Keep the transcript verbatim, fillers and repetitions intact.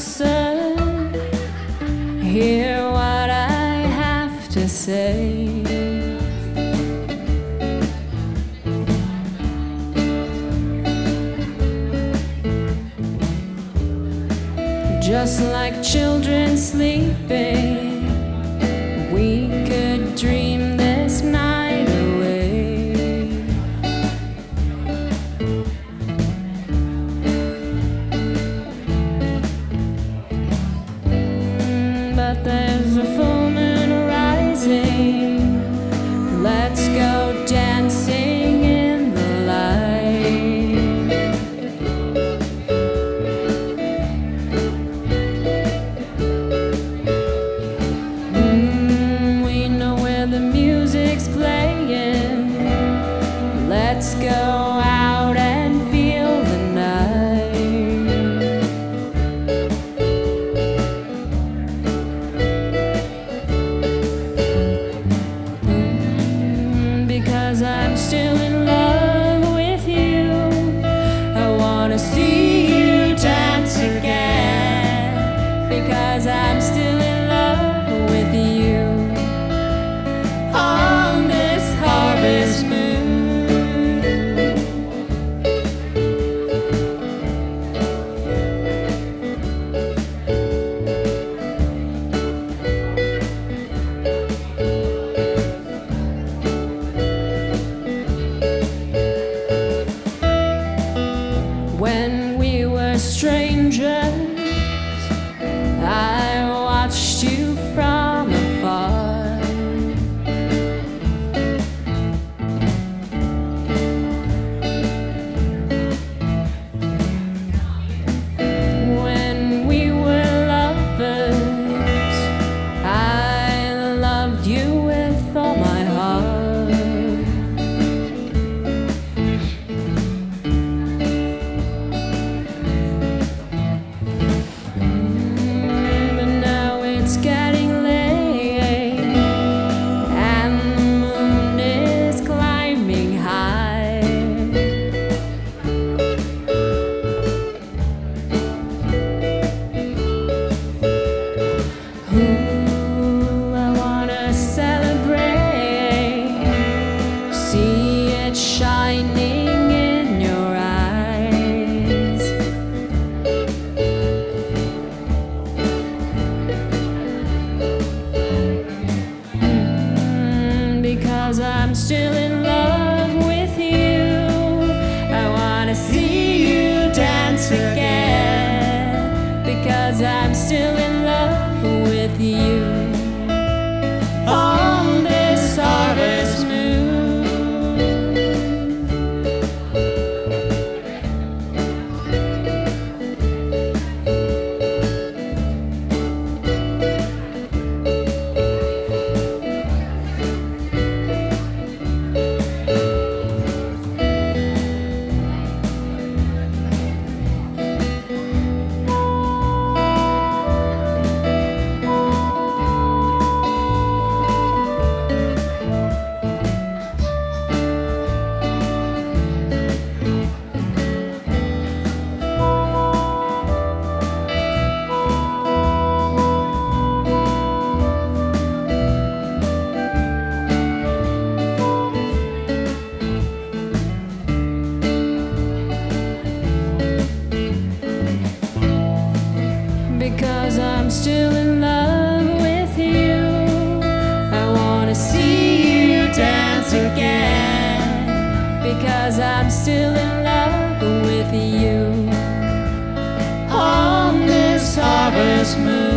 closer, hear what I have to say. Just like children sleeping, we could dream this night away. Mm, but there's a full moon rising. Let's go dancing in the light. Mm, we know where the music's playing. Let's go out and feel the night. Mm, because I'm still in love with you. I wanna see you dance again. Because I'm still in love with you. On this harvest moon. When we were strangers, I watched you from afar. When we were lovers, I loved you with all my heart. But now it's getting late, and the moon is climbing high. Ooh, I wanna celebrate, see it shining in your eyes. Mm, because I'm still in love with you. I wanna see you dance again. Because I'm still in love with you. On this harvest moon. Because I'm still in love with you. I wanna see you dance again. Because I'm still in love with you. On this harvest moon.